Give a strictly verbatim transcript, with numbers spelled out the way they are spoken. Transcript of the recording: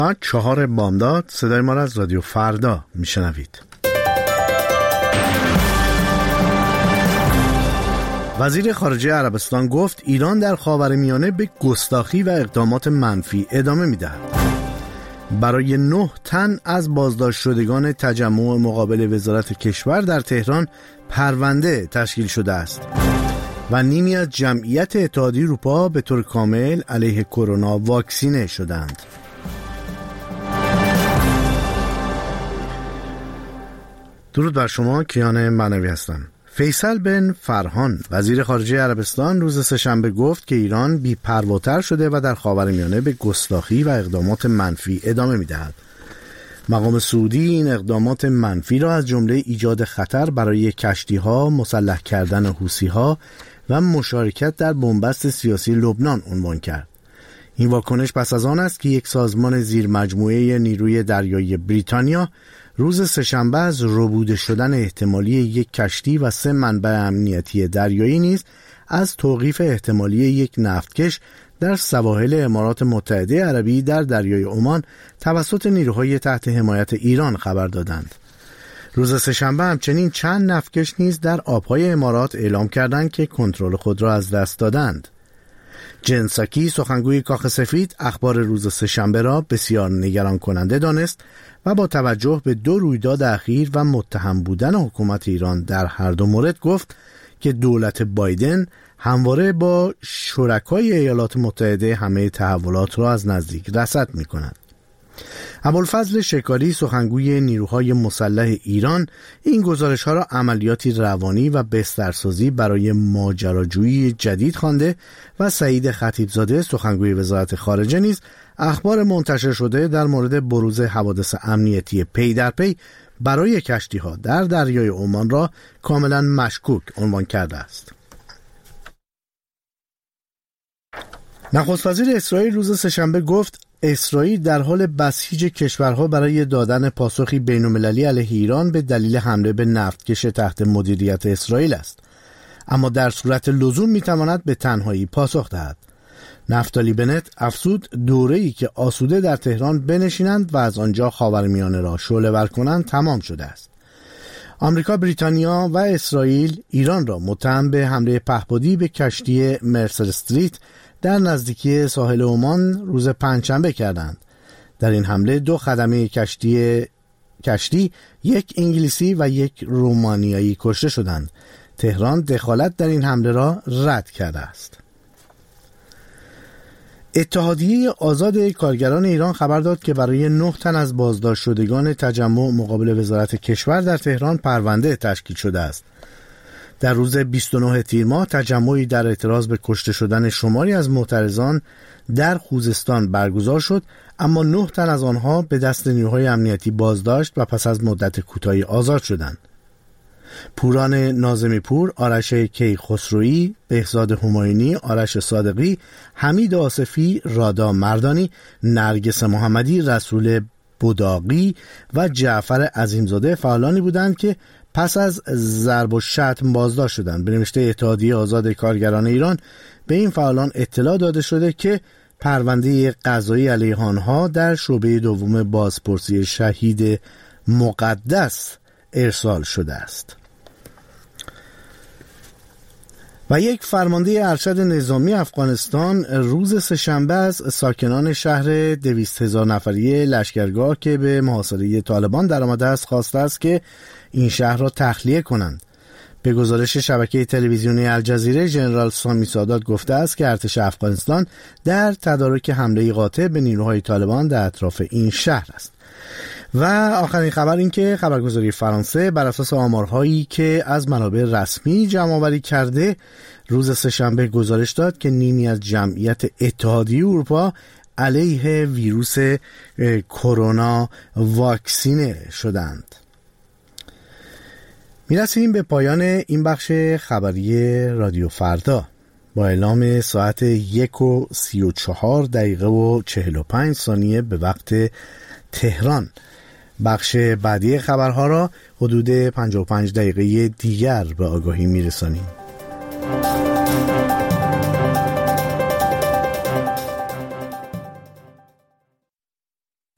چهار بامداد صدای ما را از رادیو فردا میشنوید. وزیر خارجه عربستان گفت ایران در خاورمیانه به گستاخی و اقدامات منفی ادامه می‌دهد. برای نه تن از بازداشت شدگان تجمع مقابل وزارت کشور در تهران پرونده تشکیل شده است و نیمی از جمعیت اتحادیه اروپا به طور کامل علیه کرونا واکسینه شدند. درود بر شما، کیان معنوی هستم. فیصل بن فرهان وزیر خارجه عربستان روز سه‌شنبه گفت که ایران بی‌پرواتر شده و در خاورمیانه به گستاخی و اقدامات منفی ادامه می‌دهد. مقام سعودی این اقدامات منفی را از جمله ایجاد خطر برای کشتی‌ها، مسلح کردن حوثی‌ها و مشارکت در بنبست سیاسی لبنان عنوان کرد. این واکنش پس از آن است که یک سازمان زیر مجموعه نیروی دریایی بریتانیا روز سه‌شنبه از ربوده شدن احتمالی یک کشتی و سه منبع امنیتی دریایی نیز از توقیف احتمالی یک نفتکش در سواحل امارات متحده عربی در دریای عمان توسط نیروهای تحت حمایت ایران خبر دادند. روز سه‌شنبه همچنین چند نفتکش نیز در آبهای امارات اعلام کردند که کنترل خود را از دست دادند. جن ساکی سخنگوی کاخ سفید اخبار روز سه‌شنبه را بسیار نگران کننده دانست و با توجه به دو رویداد اخیر و متهم بودن حکومت ایران در هر دو مورد گفت که دولت بایدن همواره با شرکای ایالات متحده همه تحولات را از نزدیک رصد می‌کند. ابوالفضل شکاری سخنگوی نیروهای مسلح ایران این گزارش‌ها را عملیاتی روانی و بسترسازی برای ماجراجویی جدید خوانده و سعید خطیبزاده سخنگوی وزارت خارجه نیز اخبار منتشر شده در مورد بروز حوادث امنیتی پی در پی برای کشتی‌ها در دریای عمان را کاملا مشکوک عنوان کرده است. نخست وزیر اسرائیل روز سه‌شنبه گفت اسرائیل در حال بسیج کشورها برای دادن پاسخی بین‌المللی علیه ایران به دلیل حمله به نفتکش تحت مدیریت اسرائیل است، اما در صورت لزوم می‌تواند به تنهایی پاسخ دهد. نفتالی بنت افزود دوره‌ای که آسوده در تهران بنشینند و از آنجا خاورمیانه را شعله‌ور کنند تمام شده است. آمریکا، بریتانیا و اسرائیل ایران را متهم به حمله پهپادی به کشتی مرسر استریت در نزدیکی ساحل عمان روز پنجشنبه کردند. در این حمله دو خدمه کشتی کشتی یک انگلیسی و یک رومانیایی کشته شدند. تهران دخالت در این حمله را رد کرده است. اتحادیه آزاد کارگران ایران خبر داد که برای نه تن از بازداشت شدگان تجمع مقابل وزارت کشور در تهران پرونده تشکیل شده است. در روز بیست و نه تیر ماه تجمعی در اعتراض به کشته شدن شماری از معترضان در خوزستان برگزار شد، اما نه تن از آنها به دست نیروهای امنیتی بازداشت و پس از مدت کوتاهی آزاد شدند. پوران ناظمی پور، آرش کیخسرویی، بهزاد همایونی، آرش صادقی، حمید آصفی، رادا مردانی، نرگس محمدی، رسول بداقی و جعفر عظیمزاده فعالانی بودند که پس از ضرب و شتم بازداشت شدند. به نوشته اتحادیه آزاد کارگران ایران به این فعالان اطلاع داده شده که پرونده قضایی علیه آنها در شعبه دوم بازپرسی شهید مقدس ارسال شده است. و یک فرمانده ارشد نظامی افغانستان روز سه‌شنبه از ساکنان شهر دویست هزار نفری لشکرگاه که به محاصره طالبان درآمده است خواسته است که این شهر را تخلیه کنند. به گزارش شبکه تلویزیونی الجزیره، ژنرال سامی سادات گفته است که ارتش افغانستان در تدارک حمله قاطع به نیروهای طالبان در اطراف این شهر است. و آخرین خبر این که خبرگزاری فرانسه بر اساس آمارهایی که از منابع رسمی جمع‌آوری کرده روز سه‌شنبه گزارش داد که نیمی از جمعیت اتحادیه اروپا علیه ویروس کرونا واکسینه شدند. میرسیم به پایان این بخش خبری رادیو فردا. با اعلام ساعت یک و سی و چهار دقیقه و چهل و پنج ثانیه به وقت تهران، بخش بعدی خبرها را حدود پنجاه و پنج دقیقه دیگر به آگاهی میرسانیم.